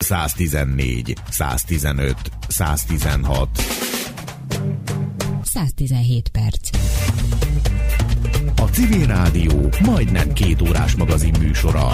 114, 115, 116. 117 perc. A Civil Rádió majdnem 2 órás magazin műsora.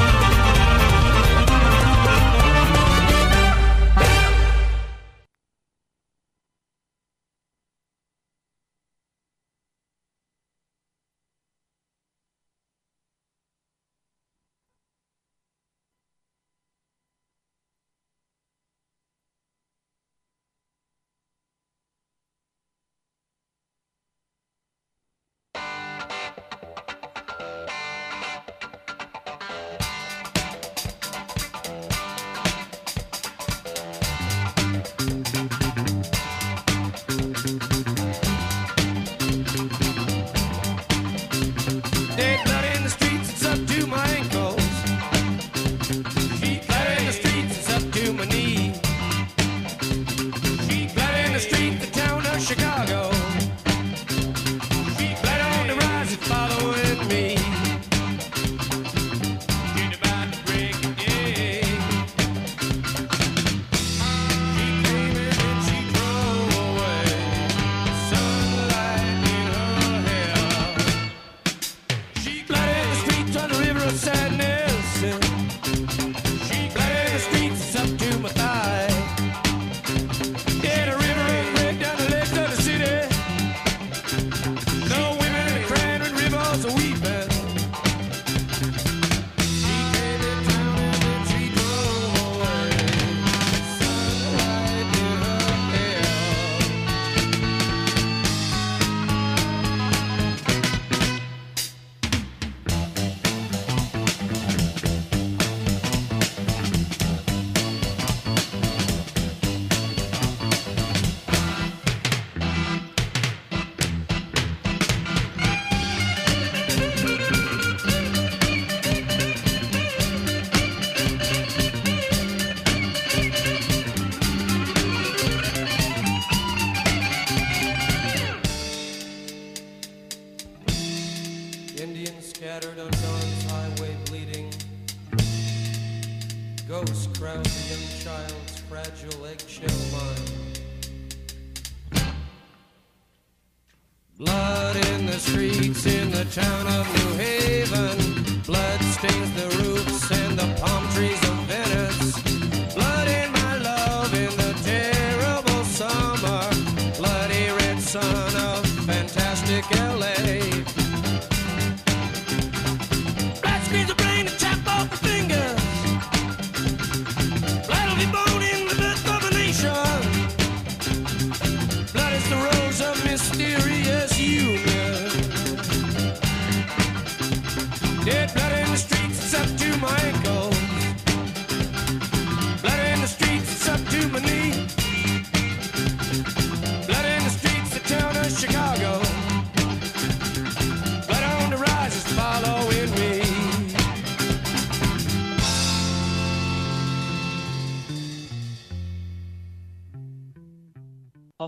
Ha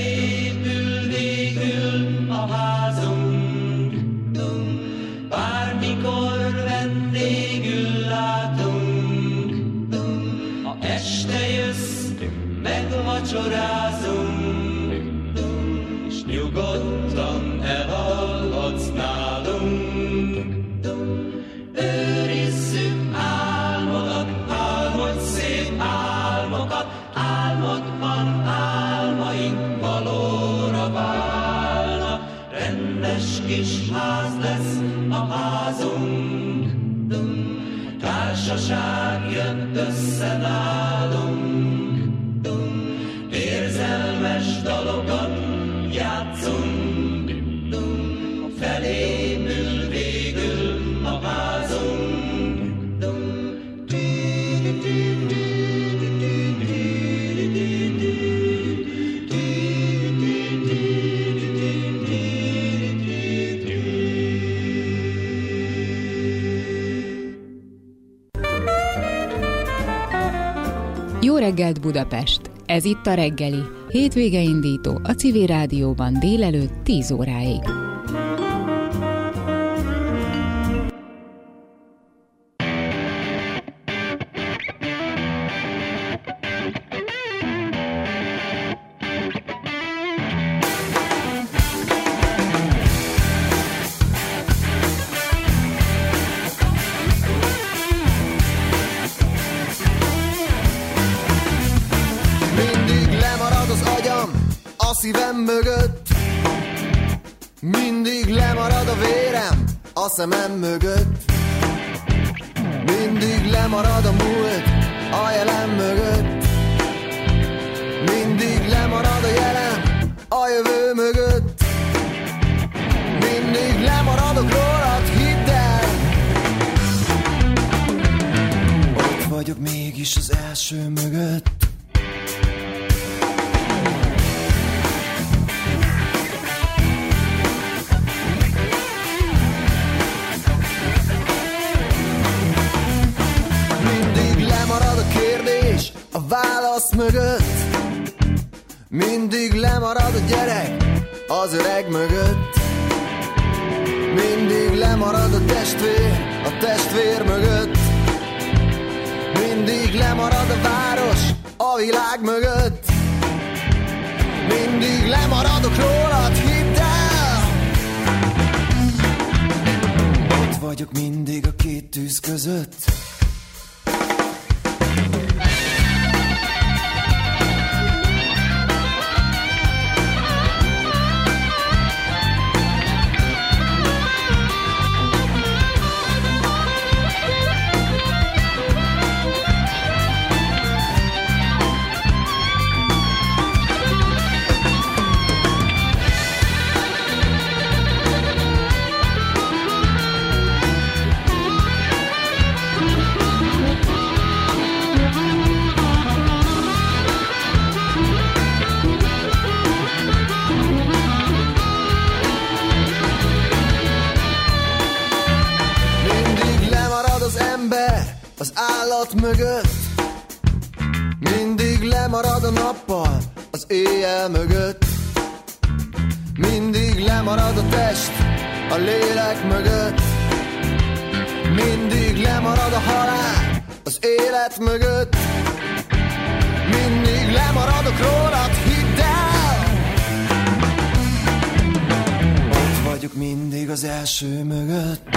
felépül végül a házunk, bármikor vendégül látunk, ha este jössz, megvacsorázunk, és nyugodtan elalhatsz nálunk. Őrizzük álmodat, álmodj szép álmokat, álmodban álmaink valóra válnak. Rendes kis ház lesz a házunk, társaság jön össze nálunk, érzelmes dalokat játszunk, felépül végül a házunk. Jó reggelt Budapest! Ez itt a reggeli, hétvége indító a Civil Rádióban délelőtt 10 óráig. szívem mögött, mindig lemarad a vérem a szemem mögött, mindig lemarad a múlt a jelen mögött, mindig lemarad a jelen a jövő mögött, mindig lemaradok rólad, hidd el. Ott vagyok mégis az első mögött. Mindig lemarad a kérdés a válasz mögött, mindig lemarad a gyerek az öreg mögött, mindig lemarad a testvér mögött, mindig lemarad a város a világ mögött, mindig lemaradok rólad, hidd el. Ott vagyok mindig a két tűz között. Az állat mögött, mindig lemarad a nappal az éjjel mögött, mindig lemarad a test a lélek mögött, mindig lemarad a halál az élet mögött, mindig lemaradok rólad, hidd el. Ott vagyok mindig az első mögött.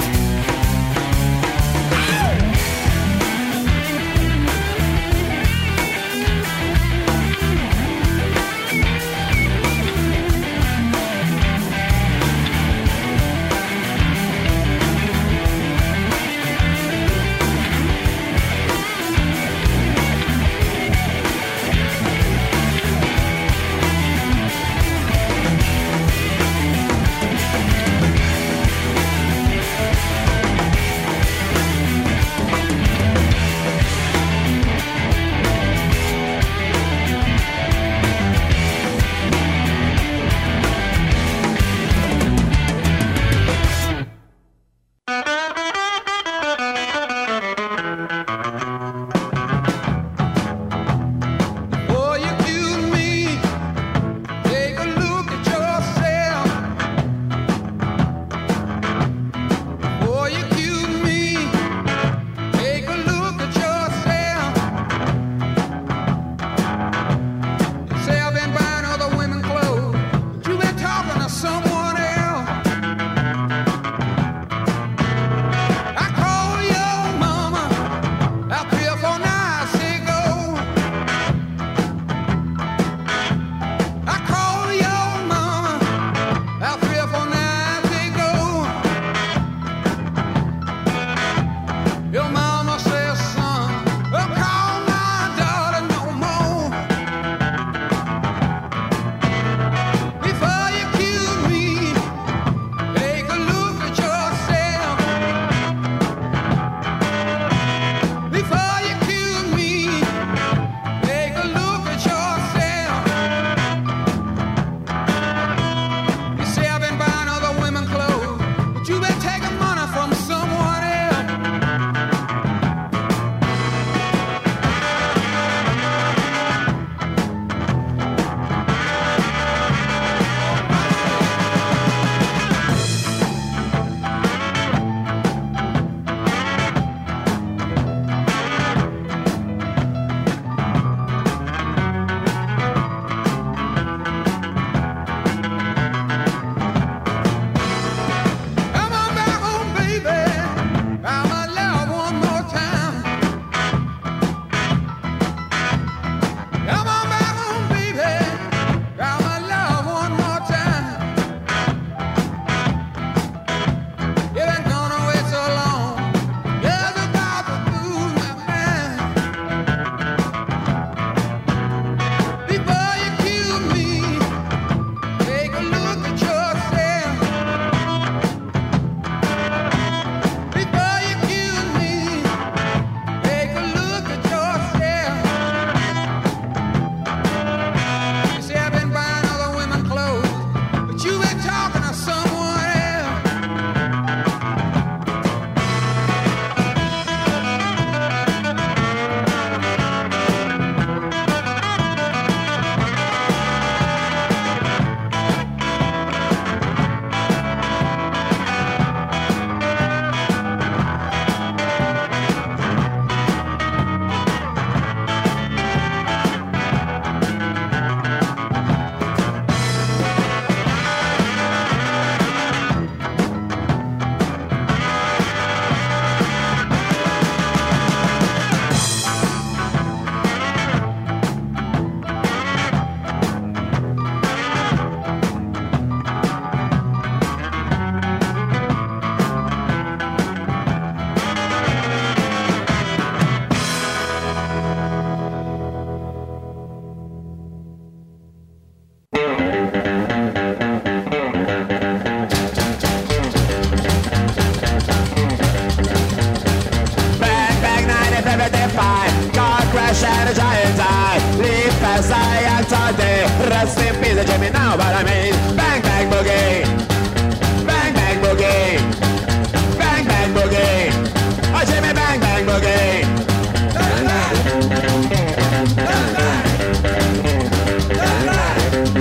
past I act all day. Rest in peace, Jimmy, now what I mean. Bang, bang, boogie. Bang, bang, boogie. Bang, bang, boogie. Oh, Jimmy, bang, bang, boogie. Bang, bang. Bang, bang. Bang, bang.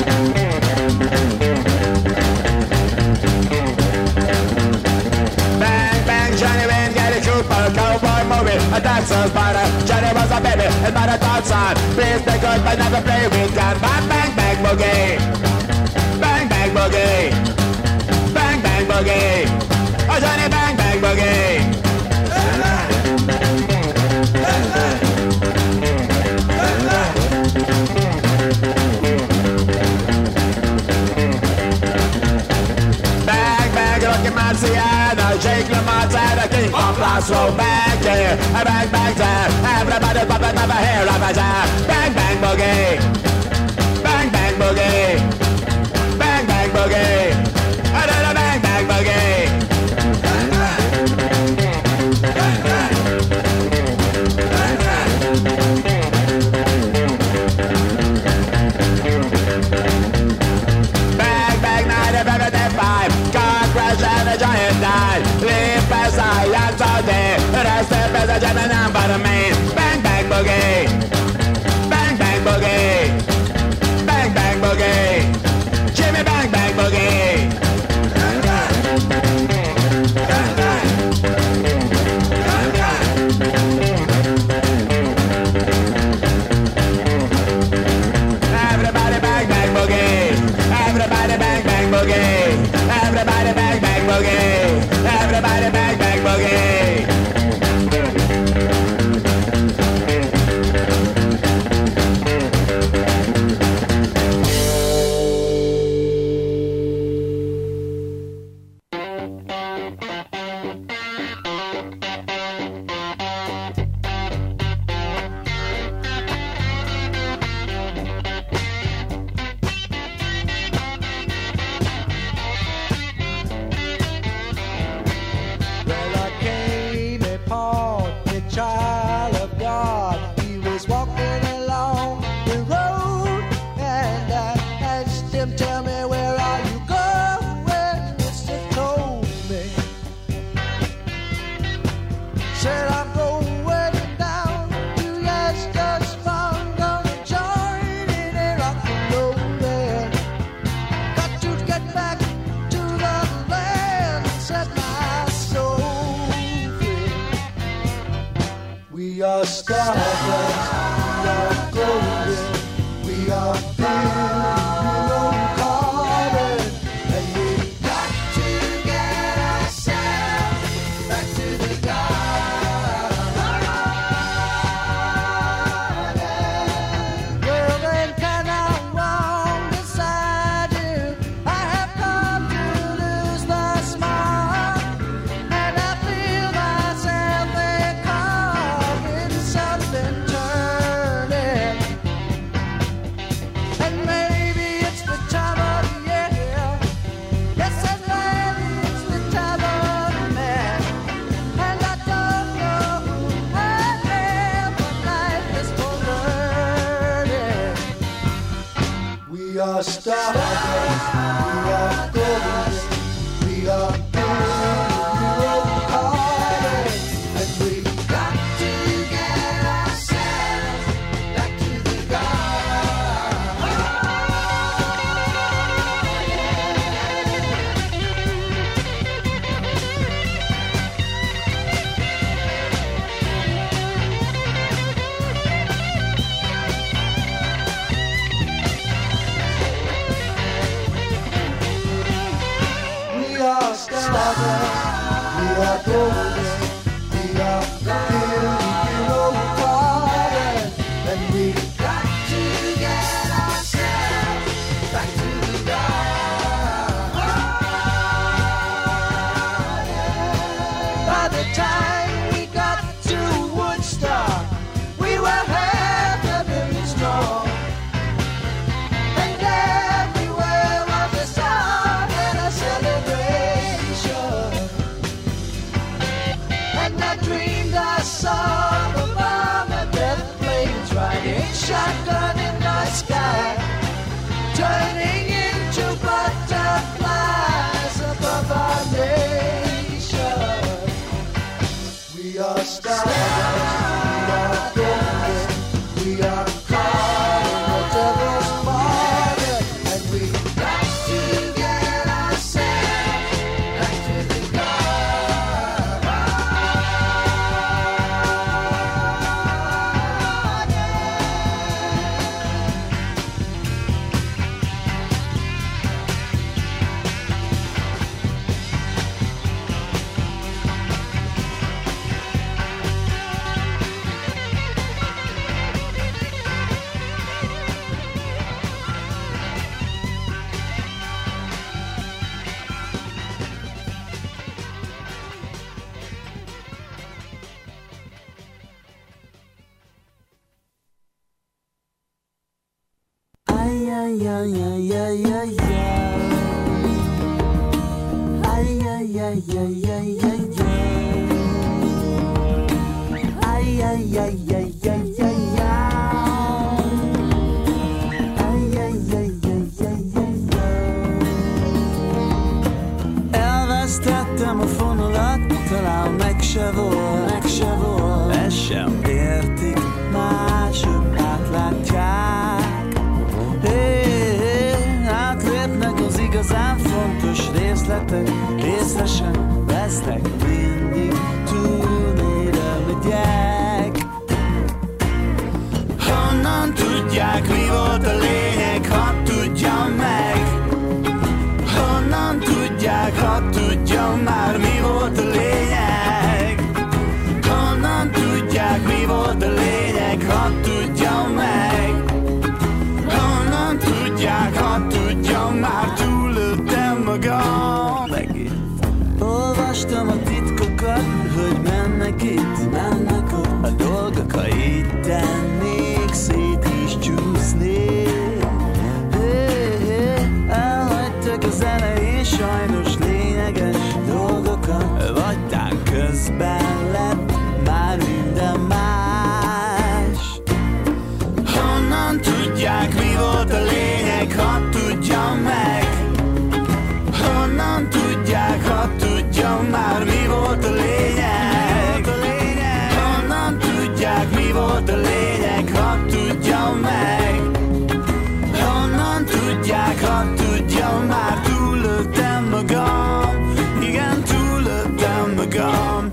Bang, bang, Johnny Wayne, get a trooper, cowboy movie, a dancer's partner. Johnny was a baby, his mother thought son. Please take good, but never play with gun. Bang, bang, bang, boogie. Bang, bang, boogie. Bang, bang, boogie. Oh, Johnny, bang, bang, boogie. Bang, bang. Bang, bang. Bang, bang. Bang, bang, Rocky Marciano, Jake LaMotta, the king of last row. Bang, yeah, bang, bang, yeah. Everybody pop it over here, Bang, bang, boogie. Bang, bang, boogie. Bang, bang, boogie. I did a bang, bang, boogie. Bang, bang. Bang, bang. Bang, bang. Bang, bang, 1955. Car crash and a giant died. Leave past I act all day. Rest in peace, a Gemini, but a man. Bang, bang, boogie. Bang, bang, boogie. Bang, bang, boogie. Jimmy, bang, bang, boogie. Bang, bang. Bang, bang. Bang, bang. Everybody bang, bang, boogie. Everybody bang, bang, boogie. Everybody bang, bang, boogie. Everybody bang, bang, boogie. Elvesztettem a fonalat, talán meg se volt, ezt sem értik, mások átlátják. Átlépnek az igazán fontos részletek, részesen vesznek, mindig túlnére megyek. Honnan tudják, mi volt a lényeg, hadd tudjam meg. Honnan tudják, hadd tudjam már, mi volt a lényeg. Honnan tudják, mi volt a lényeg, hadd tudjam meg. Honnan tudják, hadd tudjam már, túlöltem magam. Megint olvastam a titkokat, hogy mennek itt, mennek ott a dolgok, ha itt tennék, szét is csúsznék. Elhagytak az elején sajnos lényeges dolgokat, vagytán közben lett már minden más. Honnan tudják, mi volt a lényeg, hadd tudjam meg. Honnan tudják, hadd tudjam már, mi volt a lényeg. Honnan tudják, mi volt a lényeg, hadd tudjam meg. Honnan tudják, hadd tudjam már, túlöltem magam. Igen, túlöltem magam.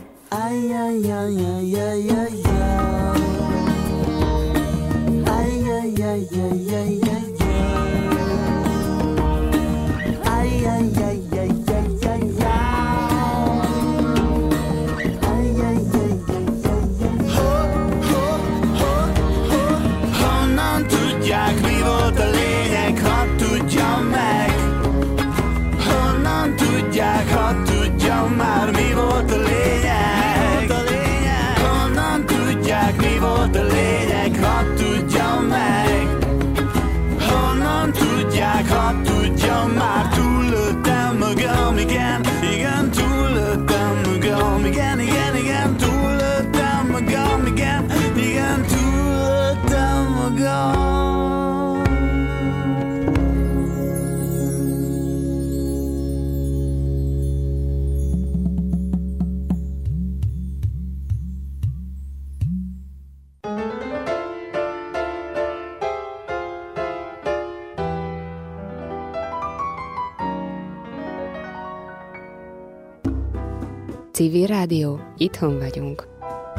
Honnan tudják, mi volt a lényeg, hadd tudjam meg. Honnan tudják, hadd tudjam már, mi volt a lényeg. Honnan tudják, mi volt a lényeg, hadd tudjam meg. Honnan tudják, hadd tudjam már, túlöltem magam, igen, igen, túlöltem magam, igen, igen, igen, túlöltem magam, igen, igen, túlöltem magam. Civil Rádió, itthon vagyunk.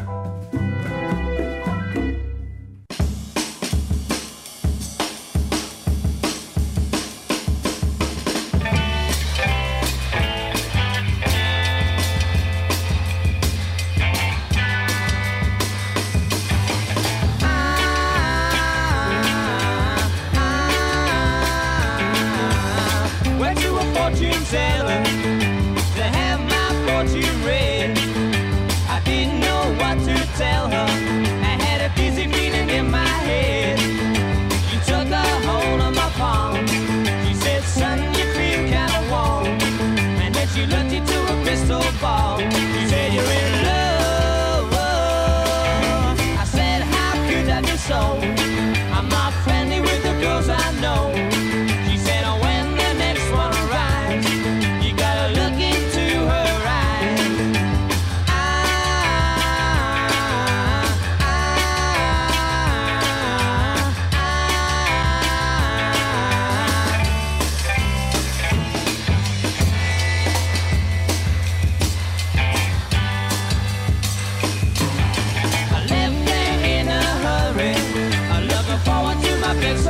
Went to a fortune teller to have my fortune read. I didn't know what to tell her. I had a busy feeling in my head. She took a hold of my palm. She said, son, you feel kind of warm. And then she looked into a crystal ball. She said, you're in love. I said, how could that be so? I'm not friendly with the girls I know. She said, oh, when the next one arrives, you gotta look into her eyes.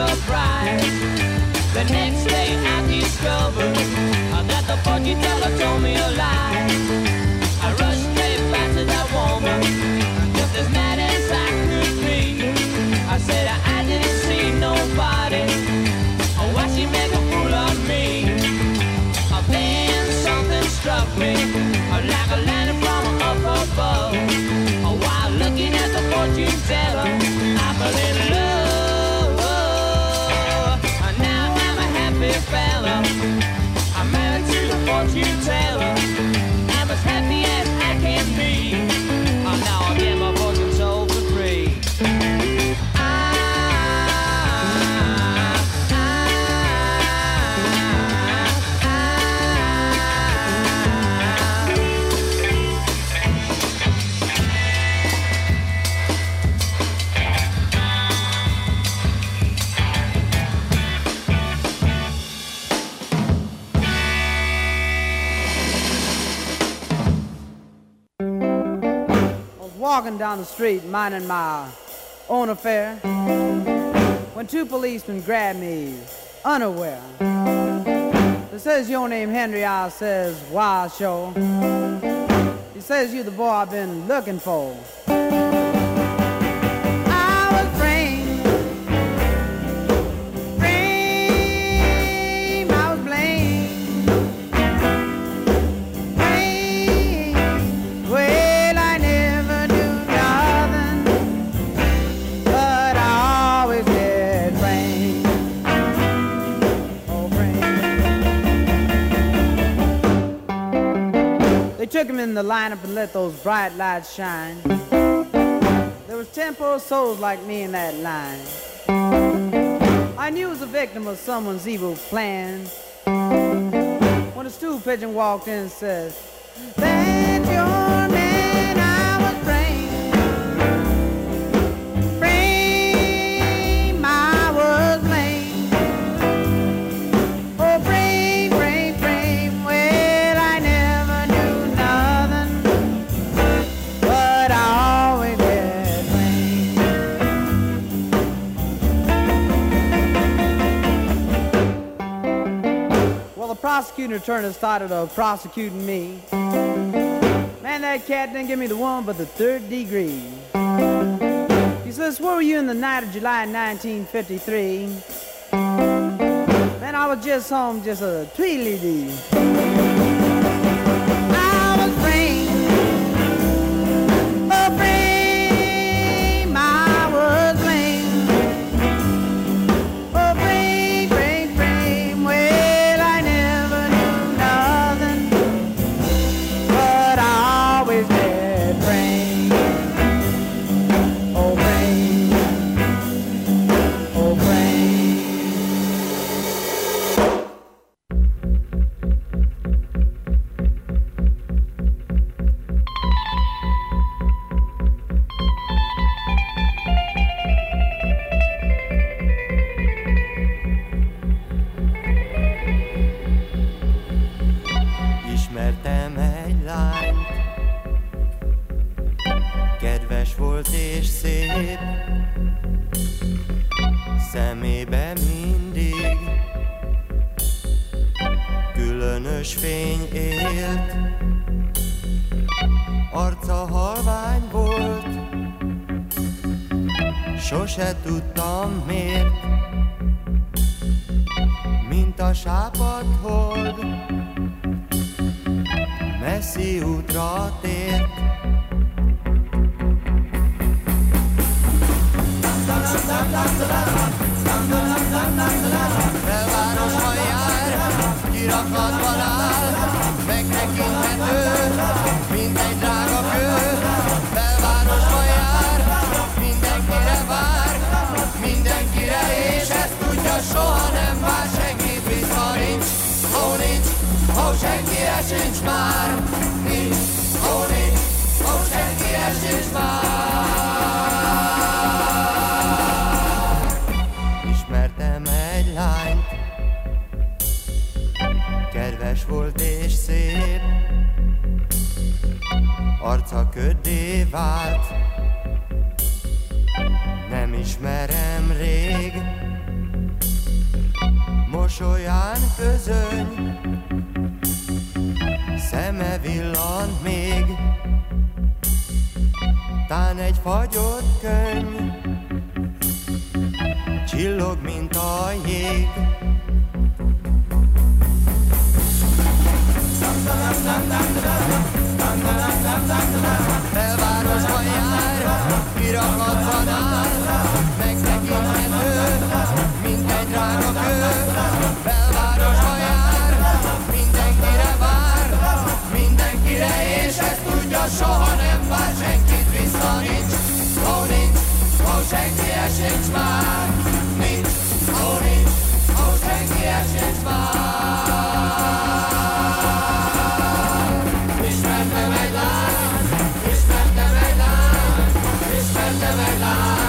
surprise. The next day I discovered that the fortune teller told me a lie. I rushed straight back to that woman, just as mad as I could be. I said I didn't see nobody. Why she make a fool of me? Then something struck me like a lightning from up above. While looking at the fortune teller, I fell in love. Now I'm a happy fella. I'm married to the fortune teller. I'm as happy as I can be. Now I get my fortune sold for free. Walking down the street, minding my own affair, when two policemen grabbed me unaware. They says, your name Henry, I says, why sure. He says, you the boy I've been looking for. I was framed, I was blamed, well, I never knew nothing, but I always get framed. Oh, framed. They took him in the lineup and let those bright lights shine. There was 10 poor souls like me in that line. I knew I was a victim of someone's evil plan. When a stool pigeon walked in and says, that's your man, I was framed. Frame, I was blamed. Oh, frame, frame, frame, well, I never knew nothing, but I always get framed. Well, the prosecuting attorney started prosecuting me. Man, that cat didn't give me the one but the third degree. He says, where were you in the night of July 1953? Man, I was just home, just a tweedledee. I was framed, oh frame, I was blamed. Oh frame, frame, frame, well, I never knew nothing, but I always get framed. Oh frame, oh frame. Ismertem egy lányt, kedves volt és szép, szemébe mindig különös fény élt, arca halvány volt, sose tudtam miért, mint a sápadt hold, messzi útra tért. Belvárosban jár, kirakatban áll, megtekinthető, mint egy drága kő. Belvárosban jár, mindenkire vár, mindenkire, és ezt tudja, soha nem vár senkit vissza, nincs, senkire sincs már, nincs, senkire sincs már. Ismertem egy lányt, kedves volt és szép, arca köddé vált, nem ismerem rég, pillant még, tán egy fagyott könyv, csillog, mint a jég. Belvárosban jár, kirakatban áll, megtekinthető, mint egy drága kő. Belvárosban jár, mindenkire vár, mindenkire, és ezt tudja, soha nem vár senkit, vissza nincs, senkihez sincs már. Nincs, senkihez sincs már. Ismertem egy lány, ismertem egy lány, ismertem egy lány.